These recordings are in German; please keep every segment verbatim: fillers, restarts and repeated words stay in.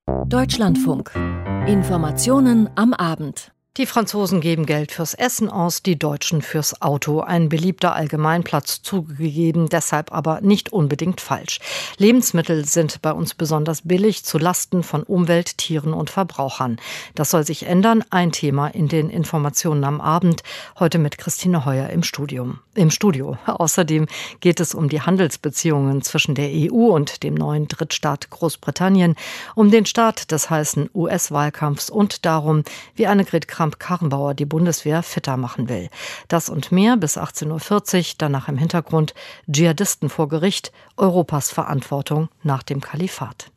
Deutschlandfunk. Informationen am Abend. Die Franzosen geben Geld fürs Essen aus, die Deutschen fürs Auto. Ein beliebter Allgemeinplatz zugegeben, deshalb aber nicht unbedingt falsch. Lebensmittel sind bei uns besonders billig, zu Lasten von Umwelt, Tieren und Verbrauchern. Das soll sich ändern. Ein Thema in den Informationen am Abend. Heute mit Christine Heuer im Studium. Im Studio. Außerdem geht es um die Handelsbeziehungen zwischen der E U und dem neuen Drittstaat Großbritannien, um den Start des heißen U S-Wahlkampfs und darum, wie Annegret Kramp-Karrenbauer die Bundeswehr fitter machen will. Das und mehr bis achtzehn Uhr vierzig, danach im Hintergrund Dschihadisten vor Gericht, Europas Verantwortung nach dem Kalifat.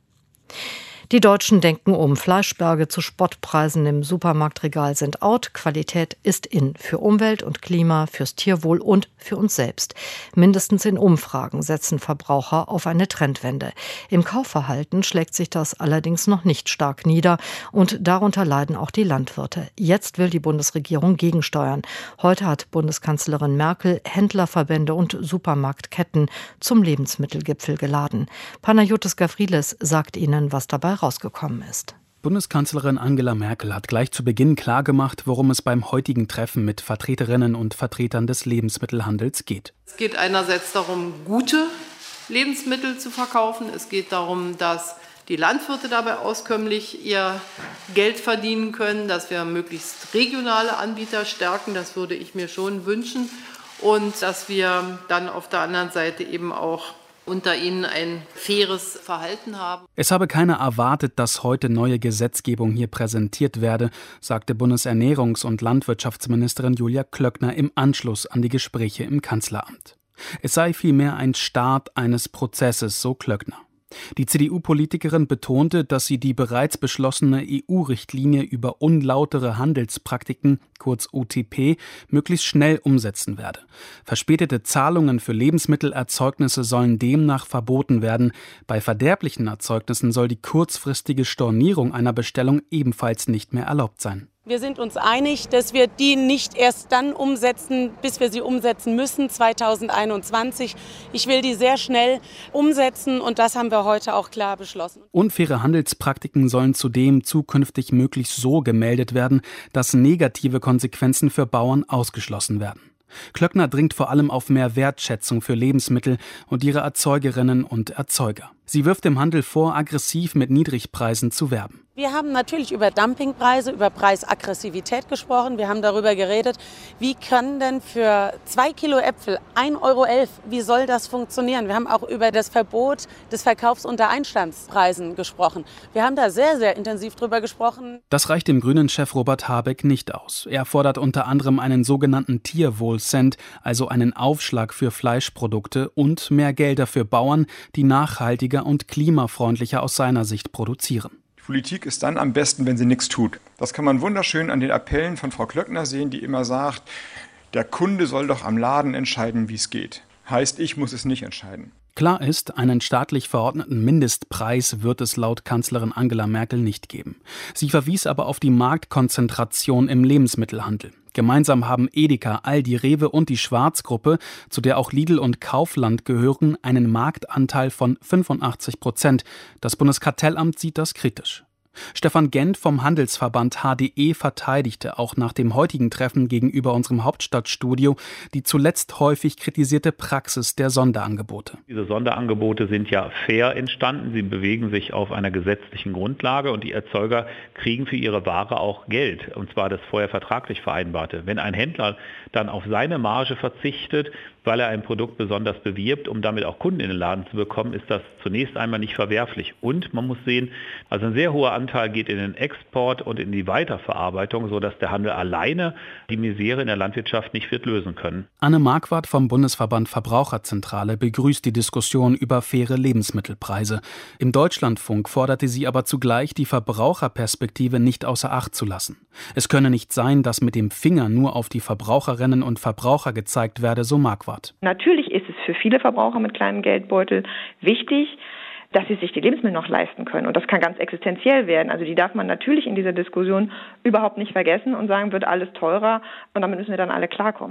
Die Deutschen denken um. Fleischberge zu Spottpreisen im Supermarktregal sind out. Qualität ist in. Für Umwelt und Klima, fürs Tierwohl und für uns selbst. Mindestens in Umfragen setzen Verbraucher auf eine Trendwende. Im Kaufverhalten schlägt sich das allerdings noch nicht stark nieder. Und darunter leiden auch die Landwirte. Jetzt will die Bundesregierung gegensteuern. Heute hat Bundeskanzlerin Merkel Händlerverbände und Supermarktketten zum Lebensmittelgipfel geladen. Panayotis Gavrilis sagt Ihnen, was dabei rausgekommen ist. Bundeskanzlerin Angela Merkel hat gleich zu Beginn klargemacht, worum es beim heutigen Treffen mit Vertreterinnen und Vertretern des Lebensmittelhandels geht. Es geht einerseits darum, gute Lebensmittel zu verkaufen. Es geht darum, dass die Landwirte dabei auskömmlich ihr Geld verdienen können, dass wir möglichst regionale Anbieter stärken. Das würde ich mir schon wünschen. Und dass wir dann auf der anderen Seite eben auch unter ihnen ein faires Verhalten haben. Es habe keiner erwartet, dass heute neue Gesetzgebung hier präsentiert werde, sagte Bundesernährungs- und Landwirtschaftsministerin Julia Klöckner im Anschluss an die Gespräche im Kanzleramt. Es sei vielmehr ein Start eines Prozesses, so Klöckner. Die C D U-Politikerin betonte, dass sie die bereits beschlossene E U-Richtlinie über unlautere Handelspraktiken, kurz U T P, möglichst schnell umsetzen werde. Verspätete Zahlungen für Lebensmittelerzeugnisse sollen demnach verboten werden. Bei verderblichen Erzeugnissen soll die kurzfristige Stornierung einer Bestellung ebenfalls nicht mehr erlaubt sein. Wir sind uns einig, dass wir die nicht erst dann umsetzen, bis wir sie umsetzen müssen, zweitausendeinundzwanzig. Ich will die sehr schnell umsetzen und das haben wir heute auch klar beschlossen. Unfaire Handelspraktiken sollen zudem zukünftig möglichst so gemeldet werden, dass negative Konsequenzen für Bauern ausgeschlossen werden. Klöckner dringt vor allem auf mehr Wertschätzung für Lebensmittel und ihre Erzeugerinnen und Erzeuger. Sie wirft dem Handel vor, aggressiv mit Niedrigpreisen zu werben. Wir haben natürlich über Dumpingpreise, über Preisaggressivität gesprochen. Wir haben darüber geredet, wie kann denn für zwei Kilo Äpfel ein Euro elf, wie soll das funktionieren? Wir haben auch über das Verbot des Verkaufs unter Einstandspreisen gesprochen. Wir haben da sehr, sehr intensiv drüber gesprochen. Das reicht dem Grünen-Chef Robert Habeck nicht aus. Er fordert unter anderem einen sogenannten Tierwohl-Cent, also einen Aufschlag für Fleischprodukte und mehr Gelder für Bauern, die nachhaltiger und klimafreundlicher aus seiner Sicht produzieren. Die Politik ist dann am besten, wenn sie nichts tut. Das kann man wunderschön an den Appellen von Frau Klöckner sehen, die immer sagt, der Kunde soll doch am Laden entscheiden, wie es geht. Heißt, ich muss es nicht entscheiden. Klar ist, einen staatlich verordneten Mindestpreis wird es laut Kanzlerin Angela Merkel nicht geben. Sie verwies aber auf die Marktkonzentration im Lebensmittelhandel. Gemeinsam haben Edeka, Aldi, Rewe und die Schwarz-Gruppe, zu der auch Lidl und Kaufland gehören, einen Marktanteil von fünfundachtzig Prozent. Das Bundeskartellamt sieht das kritisch. Stefan Gent vom Handelsverband H D E verteidigte auch nach dem heutigen Treffen gegenüber unserem Hauptstadtstudio die zuletzt häufig kritisierte Praxis der Sonderangebote. Diese Sonderangebote sind ja fair entstanden. Sie bewegen sich auf einer gesetzlichen Grundlage und die Erzeuger kriegen für ihre Ware auch Geld, und zwar das vorher vertraglich Vereinbarte. Wenn ein Händler dann auf seine Marge verzichtet, weil er ein Produkt besonders bewirbt, um damit auch Kunden in den Laden zu bekommen, ist das zunächst einmal nicht verwerflich. Und man muss sehen, also ein sehr hoher Anteil geht in den Export und in die Weiterverarbeitung, sodass der Handel alleine die Misere in der Landwirtschaft nicht wird lösen können. Anne Marquardt vom Bundesverband Verbraucherzentrale begrüßt die Diskussion über faire Lebensmittelpreise. Im Deutschlandfunk forderte sie aber zugleich, die Verbraucherperspektive nicht außer Acht zu lassen. Es könne nicht sein, dass mit dem Finger nur auf die Verbraucherinnen und Verbraucher gezeigt werde, so Marquardt. Natürlich ist es für viele Verbraucher mit kleinem Geldbeutel wichtig, dass sie sich die Lebensmittel noch leisten können. Und das kann ganz existenziell werden. Also die darf man natürlich in dieser Diskussion überhaupt nicht vergessen und sagen, wird alles teurer und damit müssen wir dann alle klarkommen.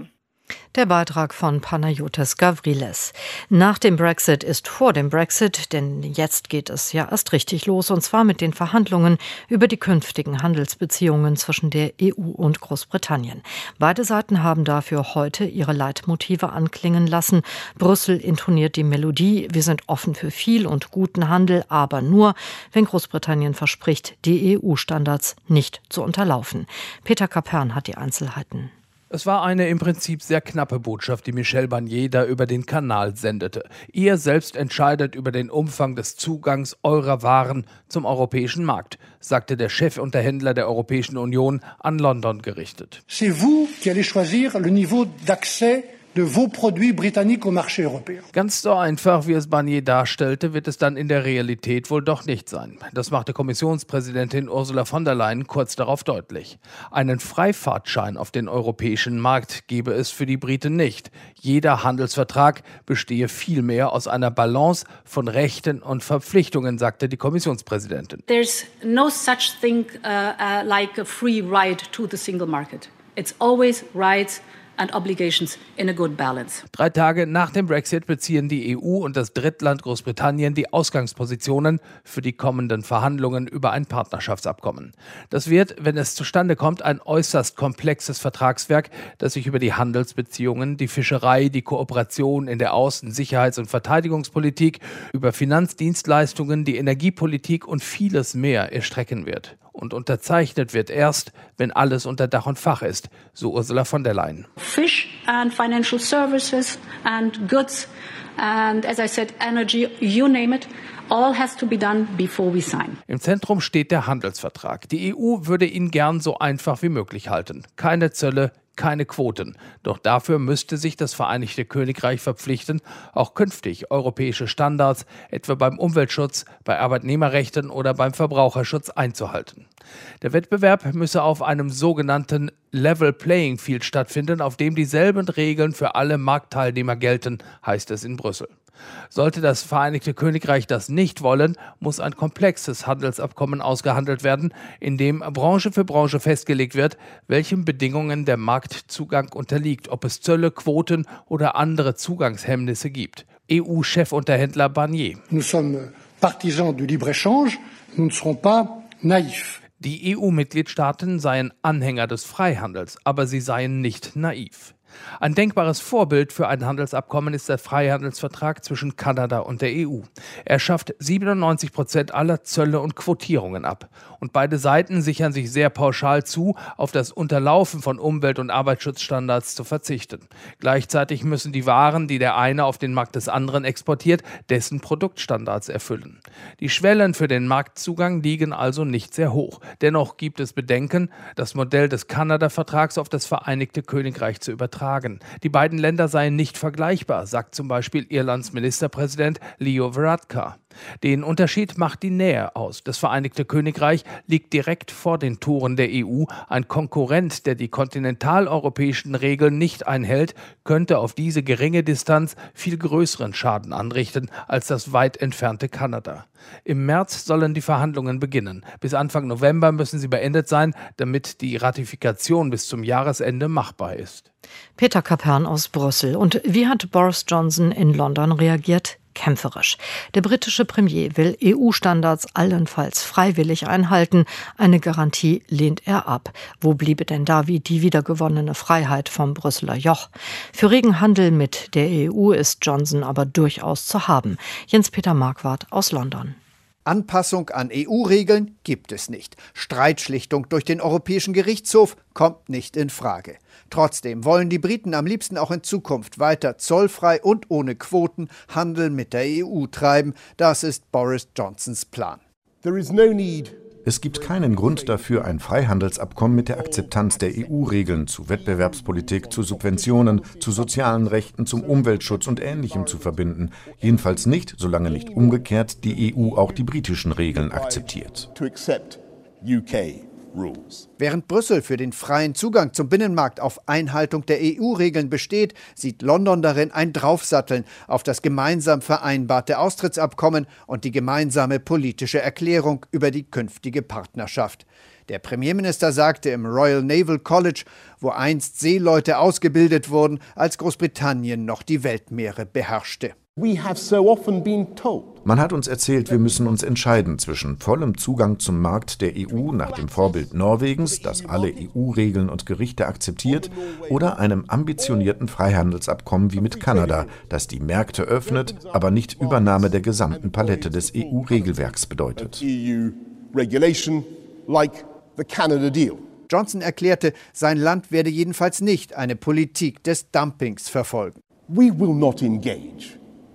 Der Beitrag von Panayotis Gavriles. Nach dem Brexit ist vor dem Brexit, denn jetzt geht es ja erst richtig los, und zwar mit den Verhandlungen über die künftigen Handelsbeziehungen zwischen der E U und Großbritannien. Beide Seiten haben dafür heute ihre Leitmotive anklingen lassen. Brüssel intoniert die Melodie: Wir sind offen für viel und guten Handel, aber nur, wenn Großbritannien verspricht, die E U-Standards nicht zu unterlaufen. Peter Kapern hat die Einzelheiten. Es war eine im Prinzip sehr knappe Botschaft, die Michel Barnier da über den Kanal sendete. Ihr selbst entscheidet über den Umfang des Zugangs eurer Waren zum europäischen Markt, sagte der Chefunterhändler der Europäischen Union an London gerichtet. C'est vous qui allez choisir le niveau d'accès de vos produits britanniques au marché européen. Ganz so einfach, wie es Barnier darstellte, wird es dann in der Realität wohl doch nicht sein. Das machte Kommissionspräsidentin Ursula von der Leyen kurz darauf deutlich. Einen Freifahrtschein auf den europäischen Markt gebe es für die Briten nicht. Jeder Handelsvertrag bestehe vielmehr aus einer Balance von Rechten und Verpflichtungen, sagte die Kommissionspräsidentin. There's no such thing uh, uh, like a free ride to the single market. It's always rights and obligations in a good balance. Drei Tage nach dem Brexit beziehen die E U und das Drittland Großbritannien die Ausgangspositionen für die kommenden Verhandlungen über ein Partnerschaftsabkommen. Das wird, wenn es zustande kommt, ein äußerst komplexes Vertragswerk, das sich über die Handelsbeziehungen, die Fischerei, die Kooperation in der Außen-, Sicherheits- und Verteidigungspolitik, über Finanzdienstleistungen, die Energiepolitik und vieles mehr erstrecken wird. Und unterzeichnet wird erst, wenn alles unter Dach und Fach ist, so Ursula von der Leyen. Fish and financial services and goods and, as I said, energy, you name it, all has to be done before we sign. Im Zentrum steht der Handelsvertrag. Die E U würde ihn gern so einfach wie möglich halten. Keine Zölle, keine Quoten. Doch dafür müsste sich das Vereinigte Königreich verpflichten, auch künftig europäische Standards, etwa beim Umweltschutz, bei Arbeitnehmerrechten oder beim Verbraucherschutz einzuhalten. Der Wettbewerb müsse auf einem sogenannten Level Playing Field stattfinden, auf dem dieselben Regeln für alle Marktteilnehmer gelten, heißt es in Brüssel. Sollte das Vereinigte Königreich das nicht wollen, muss ein komplexes Handelsabkommen ausgehandelt werden, in dem Branche für Branche festgelegt wird, welchen Bedingungen der Marktzugang unterliegt, ob es Zölle, Quoten oder andere Zugangshemmnisse gibt. E U-Chefunterhändler Barnier. Nous sommes partisans du libre-échange, nous ne serons pas naïfs. Die E U-Mitgliedstaaten seien Anhänger des Freihandels, aber sie seien nicht naiv. Ein denkbares Vorbild für ein Handelsabkommen ist der Freihandelsvertrag zwischen Kanada und der E U. Er schafft siebenundneunzig Prozent aller Zölle und Quotierungen ab. Und beide Seiten sichern sich sehr pauschal zu, auf das Unterlaufen von Umwelt- und Arbeitsschutzstandards zu verzichten. Gleichzeitig müssen die Waren, die der eine auf den Markt des anderen exportiert, dessen Produktstandards erfüllen. Die Schwellen für den Marktzugang liegen also nicht sehr hoch. Dennoch gibt es Bedenken, das Modell des Kanada-Vertrags auf das Vereinigte Königreich zu übertragen. Die beiden Länder seien nicht vergleichbar, sagt zum Beispiel Irlands Ministerpräsident Leo Varadkar. Den Unterschied macht die Nähe aus. Das Vereinigte Königreich liegt direkt vor den Toren der E U. Ein Konkurrent, der die kontinentaleuropäischen Regeln nicht einhält, könnte auf diese geringe Distanz viel größeren Schaden anrichten als das weit entfernte Kanada. Im März sollen die Verhandlungen beginnen. Bis Anfang November müssen sie beendet sein, damit die Ratifikation bis zum Jahresende machbar ist. Peter Kapern aus Brüssel. Und wie hat Boris Johnson in London reagiert? Kämpferisch. Der britische Premier will E U-Standards allenfalls freiwillig einhalten. Eine Garantie lehnt er ab. Wo bliebe denn da wie die wiedergewonnene Freiheit vom Brüsseler Joch? Für regen Handel mit der E U ist Johnson aber durchaus zu haben. Jens-Peter Marquardt aus London. Anpassung an E U-Regeln gibt es nicht. Streitschlichtung durch den Europäischen Gerichtshof kommt nicht in Frage. Trotzdem wollen die Briten am liebsten auch in Zukunft weiter zollfrei und ohne Quoten Handel mit der E U treiben. Das ist Boris Johnsons Plan. Es gibt keinen Grund dafür, ein Freihandelsabkommen mit der Akzeptanz der E U-Regeln zu Wettbewerbspolitik, zu Subventionen, zu sozialen Rechten, zum Umweltschutz und Ähnlichem zu verbinden. Jedenfalls nicht, solange nicht umgekehrt die E U auch die britischen Regeln akzeptiert. Während Brüssel für den freien Zugang zum Binnenmarkt auf Einhaltung der E U-Regeln besteht, sieht London darin ein Draufsatteln auf das gemeinsam vereinbarte Austrittsabkommen und die gemeinsame politische Erklärung über die künftige Partnerschaft. Der Premierminister sagte im Royal Naval College, wo einst Seeleute ausgebildet wurden, als Großbritannien noch die Weltmeere beherrschte. Man hat uns erzählt, wir müssen uns entscheiden zwischen vollem Zugang zum Markt der E U nach dem Vorbild Norwegens, das alle E U-Regeln und Gerichte akzeptiert, oder einem ambitionierten Freihandelsabkommen wie mit Kanada, das die Märkte öffnet, aber nicht Übernahme der gesamten Palette des E U-Regelwerks bedeutet. Johnson erklärte, sein Land werde jedenfalls nicht eine Politik des Dumpings verfolgen. We will not engage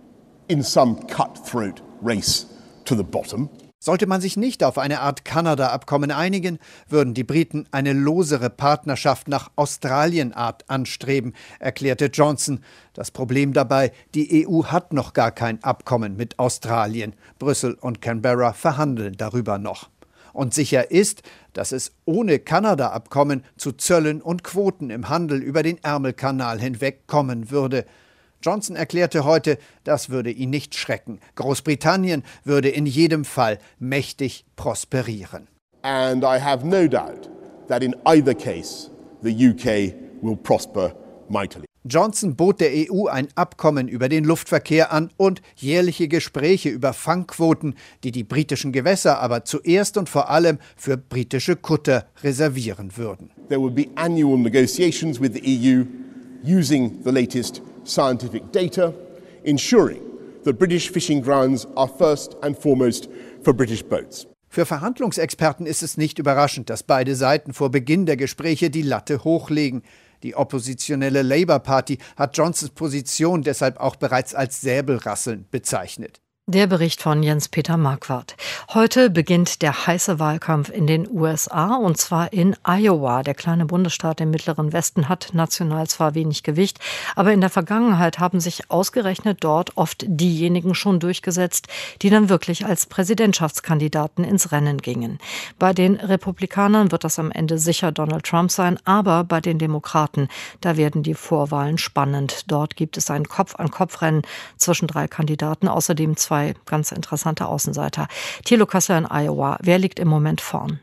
in some cutthroat race to the bottom. Sollte man sich nicht auf eine Art Kanada-Abkommen einigen, würden die Briten eine losere Partnerschaft nach Australien-Art anstreben, erklärte Johnson. Das Problem dabei, die E U hat noch gar kein Abkommen mit Australien. Brüssel und Canberra verhandeln darüber noch. Und sicher ist, dass es ohne Kanada-Abkommen zu Zöllen und Quoten im Handel über den Ärmelkanal hinweg kommen würde. Johnson erklärte heute, das würde ihn nicht schrecken. Großbritannien würde in jedem Fall mächtig prosperieren. And I have no doubt that in either case the U K will prosper mightily. Johnson bot der E U ein Abkommen über den Luftverkehr an und jährliche Gespräche über Fangquoten, die die britischen Gewässer aber zuerst und vor allem für britische Kutter reservieren würden. There will be annual negotiations with the E U using the latest scientific data, ensuring that British fishing grounds are first and foremost for British boats. Für Verhandlungsexperten ist es nicht überraschend, dass beide Seiten vor Beginn der Gespräche die Latte hochlegen. Die oppositionelle Labour Party hat Johnsons Position deshalb auch bereits als Säbelrasseln bezeichnet. Der Bericht von Jens-Peter Marquardt. Heute beginnt der heiße Wahlkampf in den U S A, und zwar in Iowa. Der kleine Bundesstaat im mittleren Westen hat national zwar wenig Gewicht, aber in der Vergangenheit haben sich ausgerechnet dort oft diejenigen schon durchgesetzt, die dann wirklich als Präsidentschaftskandidaten ins Rennen gingen. Bei den Republikanern wird das am Ende sicher Donald Trump sein, aber bei den Demokraten, da werden die Vorwahlen spannend. Dort gibt es ein Kopf-an-Kopf-Rennen zwischen drei Kandidaten, außerdem zwei Zwei ganz interessante Außenseiter. Thilo Kössler in Iowa. Wer liegt im Moment vorn?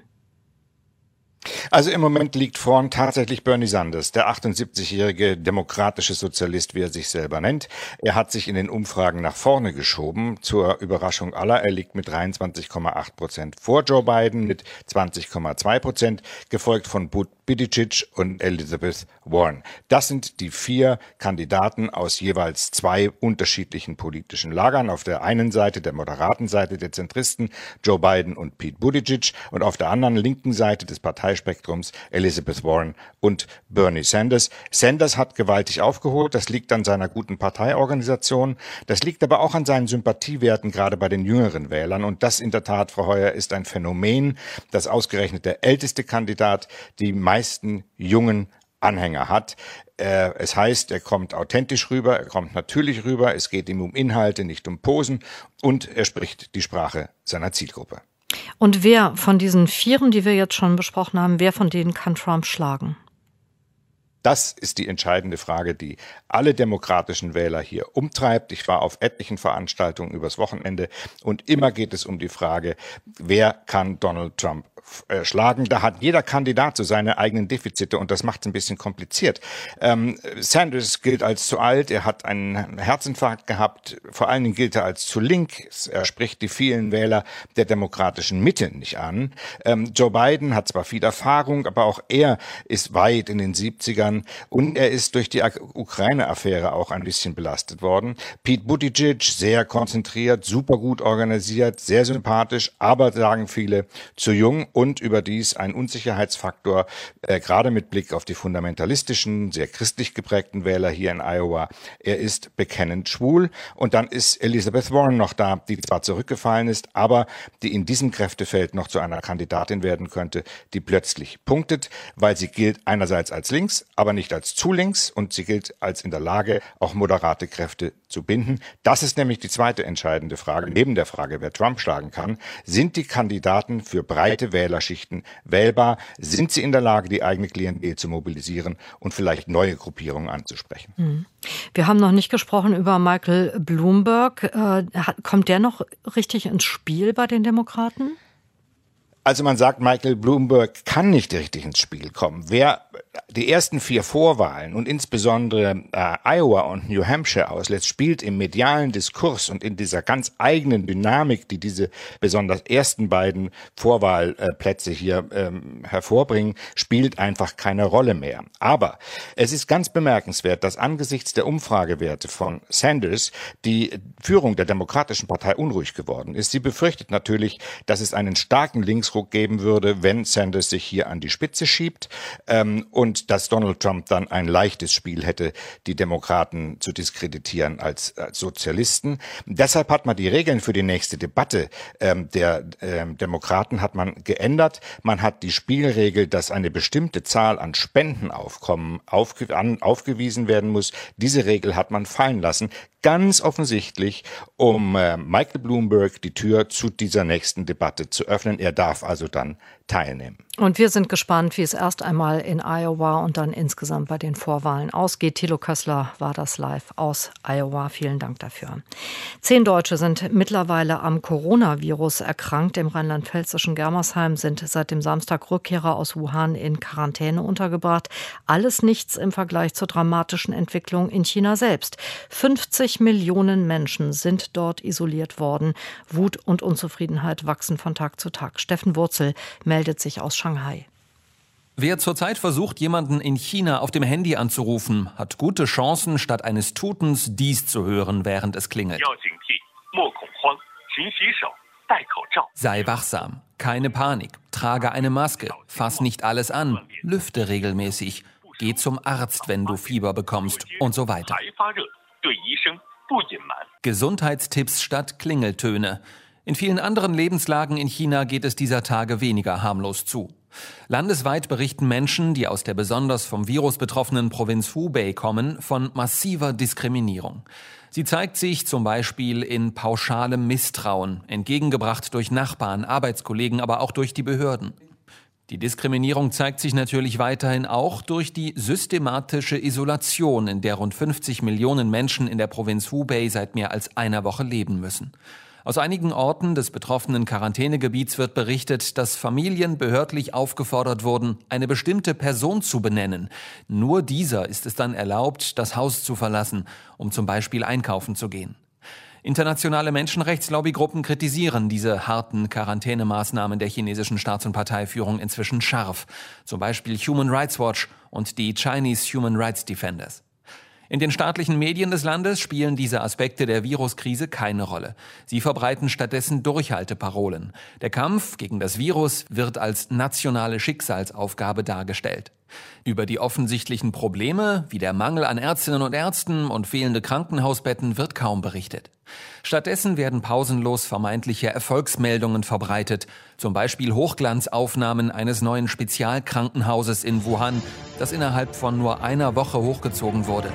Also im Moment liegt vorn tatsächlich Bernie Sanders, der achtundsiebzigjährige demokratische Sozialist, wie er sich selber nennt. Er hat sich in den Umfragen nach vorne geschoben, zur Überraschung aller. Er liegt mit dreiundzwanzig Komma acht Prozent vor Joe Biden mit zwanzig Komma zwei Prozent, gefolgt von Buttigieg und Elizabeth Warren. Das sind die vier Kandidaten aus jeweils zwei unterschiedlichen politischen Lagern. Auf der einen Seite, der moderaten Seite der Zentristen, Joe Biden und Pete Buttigieg, und auf der anderen linken Seite des Parteispektrums Elizabeth Warren und Bernie Sanders. Sanders hat gewaltig aufgeholt. Das liegt an seiner guten Parteiorganisation. Das liegt aber auch an seinen Sympathiewerten, gerade bei den jüngeren Wählern. Und das in der Tat, Frau Heuer, ist ein Phänomen, dass ausgerechnet der älteste Kandidat die meisten jungen Anhänger hat. Äh, es heißt, er kommt authentisch rüber, er kommt natürlich rüber, es geht ihm um Inhalte, nicht um Posen, und er spricht die Sprache seiner Zielgruppe. Und wer von diesen Vieren, die wir jetzt schon besprochen haben, wer von denen kann Trump schlagen? Das ist die entscheidende Frage, die alle demokratischen Wähler hier umtreibt. Ich war auf etlichen Veranstaltungen übers Wochenende und immer geht es um die Frage, wer kann Donald Trump äh, schlagen. Da hat jeder Kandidat so seine eigenen Defizite und das macht es ein bisschen kompliziert. Ähm, Sanders gilt als zu alt, er hat einen Herzinfarkt gehabt, vor allen Dingen gilt er als zu link. Er spricht die vielen Wähler der demokratischen Mitte nicht an. Ähm, Joe Biden hat zwar viel Erfahrung, aber auch er ist weit in den siebzigern. Und er ist durch die Ukraine-Affäre auch ein bisschen belastet worden. Pete Buttigieg, sehr konzentriert, super gut organisiert, sehr sympathisch, aber sagen viele, zu jung und überdies ein Unsicherheitsfaktor, äh, gerade mit Blick auf die fundamentalistischen, sehr christlich geprägten Wähler hier in Iowa. Er ist bekennend schwul. Und dann ist Elizabeth Warren noch da, die zwar zurückgefallen ist, aber die in diesem Kräftefeld noch zu einer Kandidatin werden könnte, die plötzlich punktet, weil sie gilt einerseits als links, aber nicht als zu links, und sie gilt als in der Lage, auch moderate Kräfte zu binden. Das ist nämlich die zweite entscheidende Frage, neben der Frage, wer Trump schlagen kann. Sind die Kandidaten für breite Wähler Wählerschichten wählbar? Sind sie in der Lage, die eigene Klientel zu mobilisieren und vielleicht neue Gruppierungen anzusprechen? Wir haben noch nicht gesprochen über Michael Bloomberg. Äh, kommt der noch richtig ins Spiel bei den Demokraten? Also man sagt, Michael Bloomberg kann nicht richtig ins Spiel kommen. Wer die ersten vier Vorwahlen und insbesondere äh, Iowa und New Hampshire auslässt, spielt im medialen Diskurs und in dieser ganz eigenen Dynamik, die diese besonders ersten beiden Vorwahlplätze hier ähm, hervorbringen, spielt einfach keine Rolle mehr. Aber es ist ganz bemerkenswert, dass angesichts der Umfragewerte von Sanders die Führung der Demokratischen Partei unruhig geworden ist. Sie befürchtet natürlich, dass es einen starken Linksruck geben würde, wenn Sanders sich hier an die Spitze schiebt. Ähm, und dass Donald Trump dann ein leichtes Spiel hätte, die Demokraten zu diskreditieren als, als Sozialisten. Deshalb hat man die Regeln für die nächste Debatte ähm, der ähm, Demokraten hat man geändert. Man hat die Spielregel, dass eine bestimmte Zahl an Spendenaufkommen aufge, an, aufgewiesen werden muss. Diese Regel hat man fallen lassen. Ganz offensichtlich, um äh, Michael Bloomberg die Tür zu dieser nächsten Debatte zu öffnen. Er darf also dann teilnehmen. Und wir sind gespannt, wie es erst einmal in Iowa und dann insgesamt bei den Vorwahlen ausgeht. Thilo Kössler war das live aus Iowa. Vielen Dank dafür. Zehn Deutsche sind mittlerweile am Coronavirus erkrankt. Im rheinland-pfälzischen Germersheim sind seit dem Samstag Rückkehrer aus Wuhan in Quarantäne untergebracht. Alles nichts im Vergleich zur dramatischen Entwicklung in China selbst. fünfzig Millionen Menschen sind dort isoliert worden. Wut und Unzufriedenheit wachsen von Tag zu Tag. Steffen Wurzel meldet sich aus Shanghai. Wer zurzeit versucht, jemanden in China auf dem Handy anzurufen, hat gute Chancen, statt eines Tutens dies zu hören, während es klingelt. Sei wachsam, keine Panik, trage eine Maske, fass nicht alles an, lüfte regelmäßig, geh zum Arzt, wenn du Fieber bekommst und so weiter. Gesundheitstipps statt Klingeltöne. In vielen anderen Lebenslagen in China geht es dieser Tage weniger harmlos zu. Landesweit berichten Menschen, die aus der besonders vom Virus betroffenen Provinz Hubei kommen, von massiver Diskriminierung. Sie zeigt sich zum Beispiel in pauschalem Misstrauen, entgegengebracht durch Nachbarn, Arbeitskollegen, aber auch durch die Behörden. Die Diskriminierung zeigt sich natürlich weiterhin auch durch die systematische Isolation, in der rund fünfzig Millionen Menschen in der Provinz Hubei seit mehr als einer Woche leben müssen. Aus einigen Orten des betroffenen Quarantänegebiets wird berichtet, dass Familien behördlich aufgefordert wurden, eine bestimmte Person zu benennen. Nur dieser ist es dann erlaubt, das Haus zu verlassen, um zum Beispiel einkaufen zu gehen. Internationale Menschenrechtslobbygruppen kritisieren diese harten Quarantänemaßnahmen der chinesischen Staats- und Parteiführung inzwischen scharf. Zum Beispiel Human Rights Watch und die Chinese Human Rights Defenders. In den staatlichen Medien des Landes spielen diese Aspekte der Viruskrise keine Rolle. Sie verbreiten stattdessen Durchhalteparolen. Der Kampf gegen das Virus wird als nationale Schicksalsaufgabe dargestellt. Über die offensichtlichen Probleme, wie der Mangel an Ärztinnen und Ärzten und fehlende Krankenhausbetten, wird kaum berichtet. Stattdessen werden pausenlos vermeintliche Erfolgsmeldungen verbreitet, zum Beispiel Hochglanzaufnahmen eines neuen Spezialkrankenhauses in Wuhan, das innerhalb von nur einer Woche hochgezogen wurde.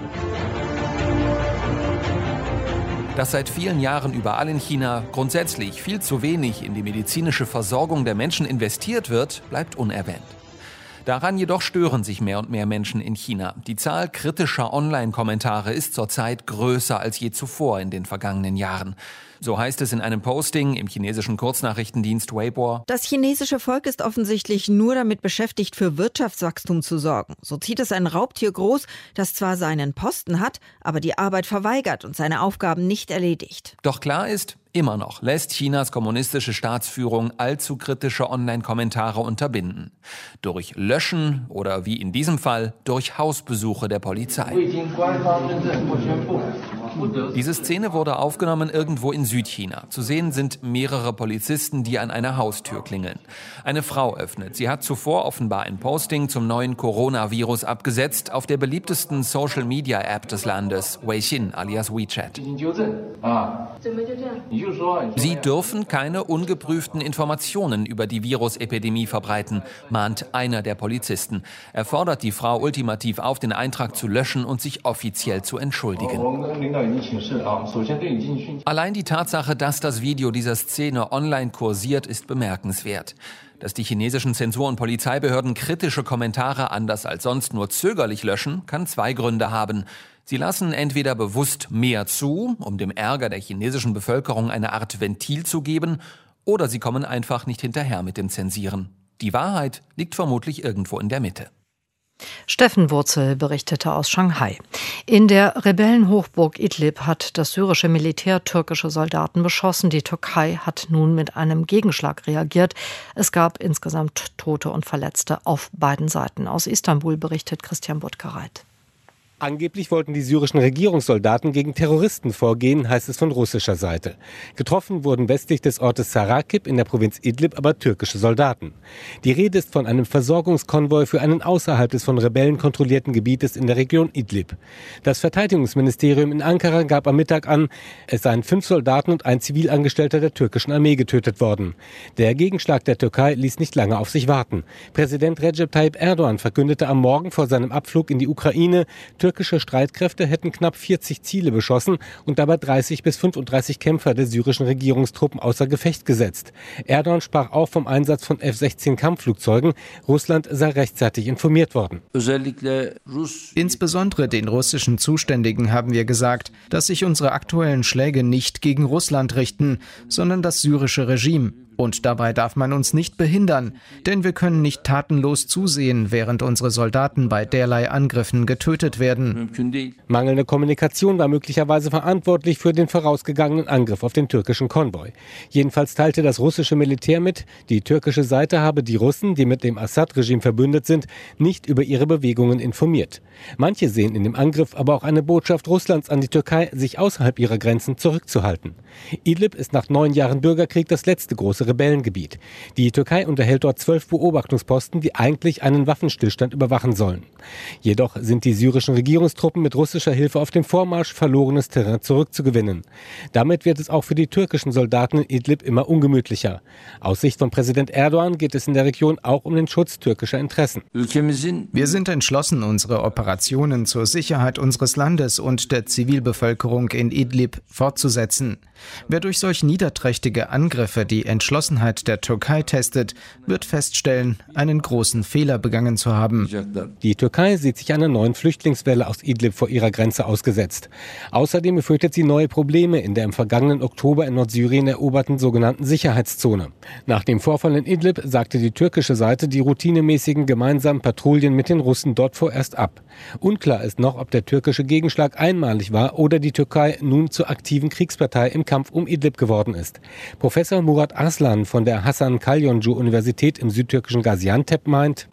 Dass seit vielen Jahren überall in China grundsätzlich viel zu wenig in die medizinische Versorgung der Menschen investiert wird, bleibt unerwähnt. Daran jedoch stören sich mehr und mehr Menschen in China. Die Zahl kritischer Online-Kommentare ist zurzeit größer als je zuvor in den vergangenen Jahren. So heißt es in einem Posting im chinesischen Kurznachrichtendienst Weibo. Das chinesische Volk ist offensichtlich nur damit beschäftigt, für Wirtschaftswachstum zu sorgen. So zieht es ein Raubtier groß, das zwar seinen Posten hat, aber die Arbeit verweigert und seine Aufgaben nicht erledigt. Doch klar ist, immer noch lässt Chinas kommunistische Staatsführung allzu kritische Online-Kommentare unterbinden. Durch Löschen oder wie in diesem Fall durch Hausbesuche der Polizei. Diese Szene wurde aufgenommen irgendwo in Südchina. Zu sehen sind mehrere Polizisten, die an einer Haustür klingeln. Eine Frau öffnet. Sie hat zuvor offenbar ein Posting zum neuen Coronavirus abgesetzt auf der beliebtesten Social-Media-App des Landes, Weixin alias WeChat. Sie dürfen keine ungeprüften Informationen über die Virusepidemie verbreiten, mahnt einer der Polizisten. Er fordert die Frau ultimativ auf, den Eintrag zu löschen und sich offiziell zu entschuldigen. Allein die Tatsache, dass das Video dieser Szene online kursiert, ist bemerkenswert. Dass die chinesischen Zensur- und Polizeibehörden kritische Kommentare anders als sonst nur zögerlich löschen, kann zwei Gründe haben. Sie lassen entweder bewusst mehr zu, um dem Ärger der chinesischen Bevölkerung eine Art Ventil zu geben, oder sie kommen einfach nicht hinterher mit dem Zensieren. Die Wahrheit liegt vermutlich irgendwo in der Mitte. Steffen Wurzel berichtete aus Shanghai. In der Rebellenhochburg Idlib hat das syrische Militär türkische Soldaten beschossen. Die Türkei hat nun mit einem Gegenschlag reagiert. Es gab insgesamt Tote und Verletzte auf beiden Seiten. Aus Istanbul berichtet Christian Buttgereit. Angeblich wollten die syrischen Regierungssoldaten gegen Terroristen vorgehen, heißt es von russischer Seite. Getroffen wurden westlich des Ortes Sarakip in der Provinz Idlib aber türkische Soldaten. Die Rede ist von einem Versorgungskonvoi für einen außerhalb des von Rebellen kontrollierten Gebietes in der Region Idlib. Das Verteidigungsministerium in Ankara gab am Mittag an, es seien fünf Soldaten und ein Zivilangestellter der türkischen Armee getötet worden. Der Gegenschlag der Türkei ließ nicht lange auf sich warten. Präsident Recep Tayyip Erdogan verkündete am Morgen vor seinem Abflug in die Ukraine, türkische Streitkräfte hätten knapp vierzig Ziele beschossen und dabei dreißig bis fünfunddreißig Kämpfer der syrischen Regierungstruppen außer Gefecht gesetzt. Erdogan sprach auch vom Einsatz von F sechzehn Kampfflugzeugen. Russland sei rechtzeitig informiert worden. Insbesondere den russischen Zuständigen haben wir gesagt, dass sich unsere aktuellen Schläge nicht gegen Russland richten, sondern das syrische Regime. Und dabei darf man uns nicht behindern, denn wir können nicht tatenlos zusehen, während unsere Soldaten bei derlei Angriffen getötet werden. Mangelnde Kommunikation war möglicherweise verantwortlich für den vorausgegangenen Angriff auf den türkischen Konvoi. Jedenfalls teilte das russische Militär mit, die türkische Seite habe die Russen, die mit dem Assad-Regime verbündet sind, nicht über ihre Bewegungen informiert. Manche sehen in dem Angriff aber auch eine Botschaft Russlands an die Türkei, sich außerhalb ihrer Grenzen zurückzuhalten. Idlib ist nach neun Jahren Bürgerkrieg das letzte große Rebellengebiet. Die Türkei unterhält dort zwölf Beobachtungsposten, die eigentlich einen Waffenstillstand überwachen sollen. Jedoch sind die syrischen Regierungstruppen mit russischer Hilfe auf dem Vormarsch, verlorenes Terrain zurückzugewinnen. Damit wird es auch für die türkischen Soldaten in Idlib immer ungemütlicher. Aus Sicht von Präsident Erdogan geht es in der Region auch um den Schutz türkischer Interessen. Wir sind entschlossen, unsere Operationen zur Sicherheit unseres Landes und der Zivilbevölkerung in Idlib fortzusetzen. Wer durch solch niederträchtige Angriffe die Entschlossenheit der Türkei testet, wird feststellen, einen großen Fehler begangen zu haben. Die Türkei sieht sich einer neuen Flüchtlingswelle aus Idlib vor ihrer Grenze ausgesetzt. Außerdem befürchtet sie neue Probleme in der im vergangenen Oktober in Nordsyrien eroberten sogenannten Sicherheitszone. Nach dem Vorfall in Idlib sagte die türkische Seite die routinemäßigen gemeinsamen Patrouillen mit den Russen dort vorerst ab. Unklar ist noch, ob der türkische Gegenschlag einmalig war oder die Türkei nun zur aktiven Kriegspartei im Kampf um Idlib geworden ist. Professor Murat Arslan von der Hasan Kalyoncu-Universität im südtürkischen Gaziantep meint: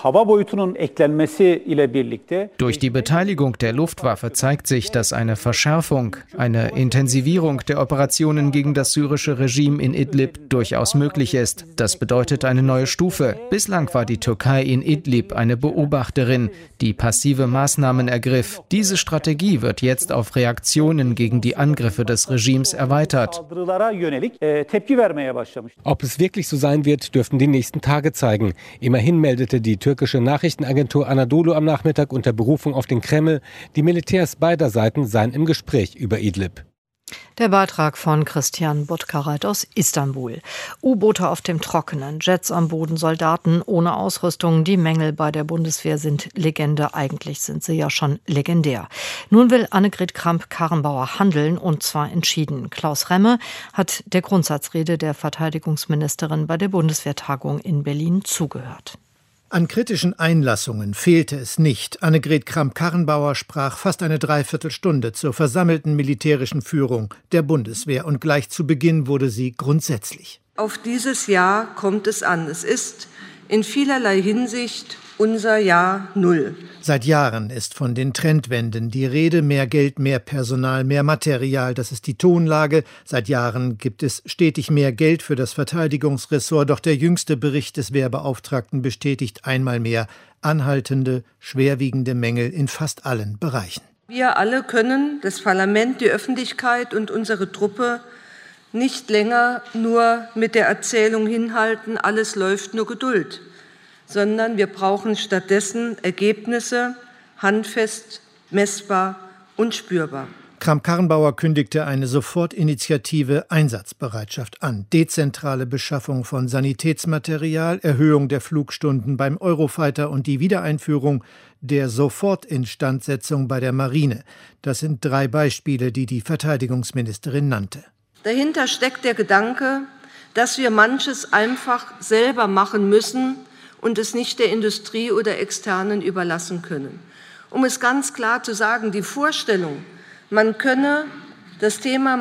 Durch die Beteiligung der Luftwaffe zeigt sich, dass eine Verschärfung, eine Intensivierung der Operationen gegen das syrische Regime in Idlib durchaus möglich ist. Das bedeutet eine neue Stufe. Bislang war die Türkei in Idlib eine Beobachterin, die passive Maßnahmen ergriff. Diese Strategie wird jetzt auf Reaktionen gegen die Angriffe des Regimes erweitert. Ob es wirklich so sein wird, dürften die nächsten Tage zeigen. Immerhin meldete die türkische Nachrichtenagentur Anadolu am Nachmittag unter Berufung auf den Kreml, die Militärs beider Seiten seien im Gespräch über Idlib. Der Beitrag von Christian Buttgereit aus Istanbul. U-Boote auf dem Trockenen, Jets am Boden, Soldaten ohne Ausrüstung. Die Mängel bei der Bundeswehr sind Legende. Eigentlich sind sie ja schon legendär. Nun will Annegret Kramp-Karrenbauer handeln, und zwar entschieden. Klaus Remme hat der Grundsatzrede der Verteidigungsministerin bei der Bundeswehrtagung in Berlin zugehört. An kritischen Einlassungen fehlte es nicht. Annegret Kramp-Karrenbauer sprach fast eine Dreiviertelstunde zur versammelten militärischen Führung der Bundeswehr. Und gleich zu Beginn wurde sie grundsätzlich. Auf dieses Jahr kommt es an. Es ist in vielerlei Hinsicht unser Jahr Null. Seit Jahren ist von den Trendwenden die Rede. Mehr Geld, mehr Personal, mehr Material, das ist die Tonlage. Seit Jahren gibt es stetig mehr Geld für das Verteidigungsressort. Doch der jüngste Bericht des Wehrbeauftragten bestätigt einmal mehr anhaltende, schwerwiegende Mängel in fast allen Bereichen. Wir alle können, das Parlament, die Öffentlichkeit und unsere Truppe, nicht länger nur mit der Erzählung hinhalten, alles läuft, nur Geduld. Sondern wir brauchen stattdessen Ergebnisse, handfest, messbar und spürbar. Kramp-Karrenbauer kündigte eine Sofortinitiative Einsatzbereitschaft an. Dezentrale Beschaffung von Sanitätsmaterial, Erhöhung der Flugstunden beim Eurofighter und die Wiedereinführung der Sofortinstandsetzung bei der Marine. Das sind drei Beispiele, die die Verteidigungsministerin nannte. Dahinter steckt der Gedanke, dass wir manches einfach selber machen müssen und es nicht der Industrie oder Externen überlassen können. Um es ganz klar zu sagen, die Vorstellung, man könne das Thema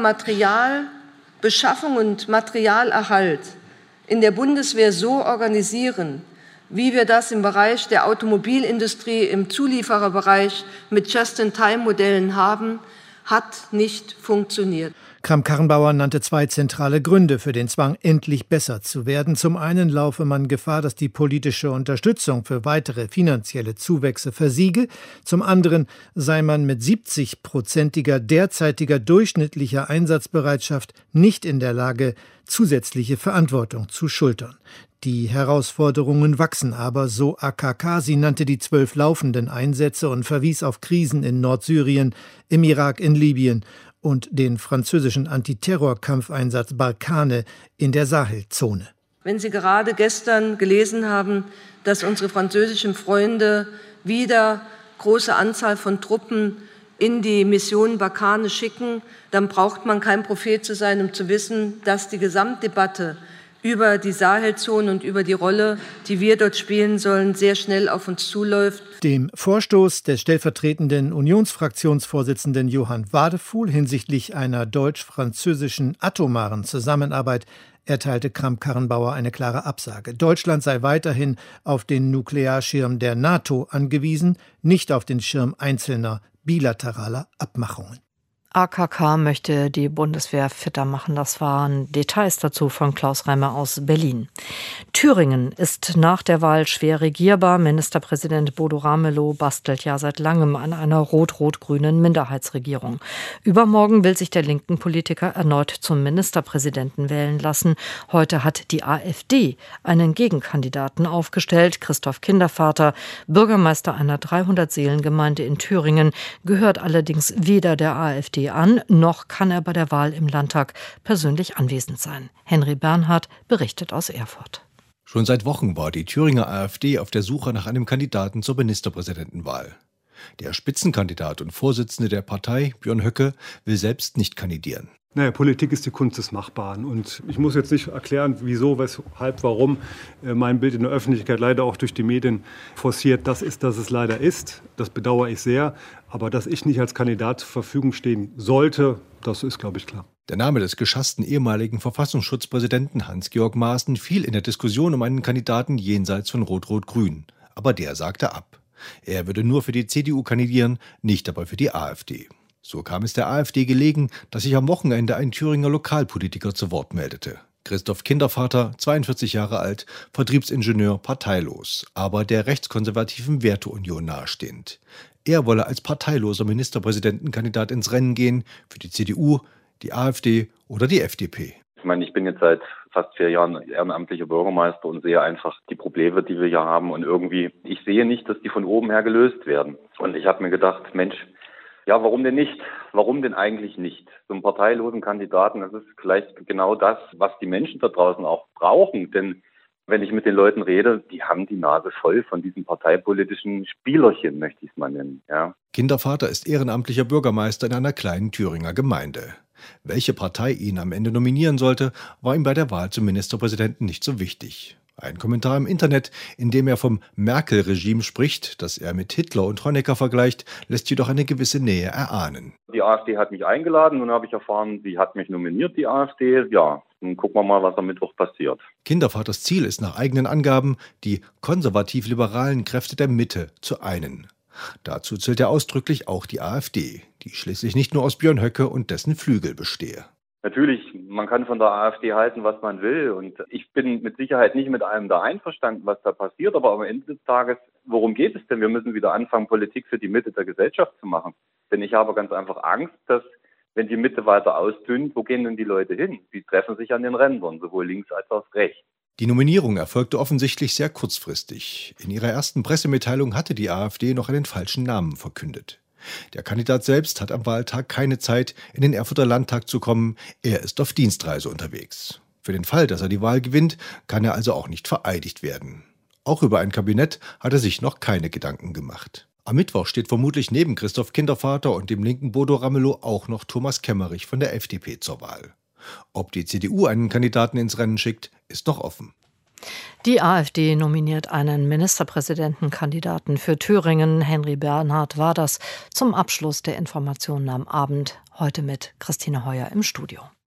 Materialbeschaffung und Materialerhalt in der Bundeswehr so organisieren, wie wir das im Bereich der Automobilindustrie, im Zuliefererbereich mit Just-in-Time-Modellen haben, hat nicht funktioniert. Kramp-Karrenbauer nannte zwei zentrale Gründe für den Zwang, endlich besser zu werden. Zum einen laufe man Gefahr, dass die politische Unterstützung für weitere finanzielle Zuwächse versiege. Zum anderen sei man mit siebzig-prozentiger derzeitiger durchschnittlicher Einsatzbereitschaft nicht in der Lage, zusätzliche Verantwortung zu schultern. Die Herausforderungen wachsen aber, so A K K. Sie nannte die zwölf laufenden Einsätze und verwies auf Krisen in Nordsyrien, im Irak, in Libyen und den französischen Antiterrorkampfeinsatz Barkhane in der Sahelzone. Wenn Sie gerade gestern gelesen haben, dass unsere französischen Freunde wieder große Anzahl von Truppen in die Mission Barkhane schicken, dann braucht man kein Prophet zu sein, um zu wissen, dass die Gesamtdebatte über die Sahelzone und über die Rolle, die wir dort spielen sollen, sehr schnell auf uns zuläuft. Dem Vorstoß des stellvertretenden Unionsfraktionsvorsitzenden Johann Wadefuhl hinsichtlich einer deutsch-französischen atomaren Zusammenarbeit erteilte Kramp-Karrenbauer eine klare Absage. Deutschland sei weiterhin auf den Nuklearschirm der NATO angewiesen, nicht auf den Schirm einzelner bilateraler Abmachungen. A K K möchte die Bundeswehr fitter machen. Das waren Details dazu von Klaus Reimer aus Berlin. Thüringen ist nach der Wahl schwer regierbar. Ministerpräsident Bodo Ramelow bastelt ja seit langem an einer rot-rot-grünen Minderheitsregierung. Übermorgen will sich der linken Politiker erneut zum Ministerpräsidenten wählen lassen. Heute hat die AfD einen Gegenkandidaten aufgestellt. Christoph Kindervater, Bürgermeister einer dreihundert-Seelen-Gemeinde in Thüringen, gehört allerdings weder der AfD an, noch kann er bei der Wahl im Landtag persönlich anwesend sein. Henry Bernhard berichtet aus Erfurt. Schon seit Wochen war die Thüringer AfD auf der Suche nach einem Kandidaten zur Ministerpräsidentenwahl. Der Spitzenkandidat und Vorsitzende der Partei, Björn Höcke, will selbst nicht kandidieren. Naja, Politik ist die Kunst des Machbaren. Und ich muss jetzt nicht erklären, wieso, weshalb, warum mein Bild in der Öffentlichkeit leider auch durch die Medien forciert. Das ist, dass es leider ist. Das bedauere ich sehr. Aber dass ich nicht als Kandidat zur Verfügung stehen sollte, das ist, glaube ich, klar. Der Name des geschassten ehemaligen Verfassungsschutzpräsidenten Hans-Georg Maaßen fiel in der Diskussion um einen Kandidaten jenseits von Rot-Rot-Grün. Aber der sagte ab. Er würde nur für die C D U kandidieren, nicht aber für die AfD. So kam es der AfD gelegen, dass sich am Wochenende ein Thüringer Lokalpolitiker zu Wort meldete. Christoph Kindervater, zweiundvierzig Jahre alt, Vertriebsingenieur, parteilos, aber der rechtskonservativen Werteunion nahestehend. Er wolle als parteiloser Ministerpräsidentenkandidat ins Rennen gehen für die C D U, die AfD oder die F D P. Ich meine, ich bin jetzt seit fast vier Jahren ehrenamtlicher Bürgermeister und sehe einfach die Probleme, die wir hier haben. Und irgendwie, ich sehe nicht, dass die von oben her gelöst werden. Und ich habe mir gedacht, Mensch, ja, warum denn nicht? Warum denn eigentlich nicht? So einen parteilosen Kandidaten, das ist vielleicht genau das, was die Menschen da draußen auch brauchen. Denn wenn ich mit den Leuten rede, die haben die Nase voll von diesen parteipolitischen Spielerchen, möchte ich es mal nennen. Ja. Kindervater ist ehrenamtlicher Bürgermeister in einer kleinen Thüringer Gemeinde. Welche Partei ihn am Ende nominieren sollte, war ihm bei der Wahl zum Ministerpräsidenten nicht so wichtig. Ein Kommentar im Internet, in dem er vom Merkel-Regime spricht, das er mit Hitler und Honecker vergleicht, lässt jedoch eine gewisse Nähe erahnen. Die AfD hat mich eingeladen, nun habe ich erfahren, sie hat mich nominiert, die AfD. Ja, dann gucken wir mal, was am Mittwoch passiert. Kindervaters Ziel ist nach eigenen Angaben, die konservativ-liberalen Kräfte der Mitte zu einen. Dazu zählt er ausdrücklich auch die AfD, die schließlich nicht nur aus Björn Höcke und dessen Flügel bestehe. Natürlich, man kann von der AfD halten, was man will. Und ich bin mit Sicherheit nicht mit allem da einverstanden, was da passiert. Aber am Ende des Tages, worum geht es denn? Wir müssen wieder anfangen, Politik für die Mitte der Gesellschaft zu machen. Denn ich habe ganz einfach Angst, dass, wenn die Mitte weiter ausdünnt, wo gehen denn die Leute hin? Die treffen sich an den Rändern, sowohl links als auch rechts. Die Nominierung erfolgte offensichtlich sehr kurzfristig. In ihrer ersten Pressemitteilung hatte die AfD noch einen falschen Namen verkündet. Der Kandidat selbst hat am Wahltag keine Zeit, in den Erfurter Landtag zu kommen. Er ist auf Dienstreise unterwegs. Für den Fall, dass er die Wahl gewinnt, kann er also auch nicht vereidigt werden. Auch über ein Kabinett hat er sich noch keine Gedanken gemacht. Am Mittwoch steht vermutlich neben Christoph Kindervater und dem linken Bodo Ramelow auch noch Thomas Kemmerich von der F D P zur Wahl. Ob die C D U einen Kandidaten ins Rennen schickt, ist noch offen. Die AfD nominiert einen Ministerpräsidentenkandidaten für Thüringen. Henry Bernhard war das zum Abschluss der Informationen am Abend. Heute mit Christine Heuer im Studio.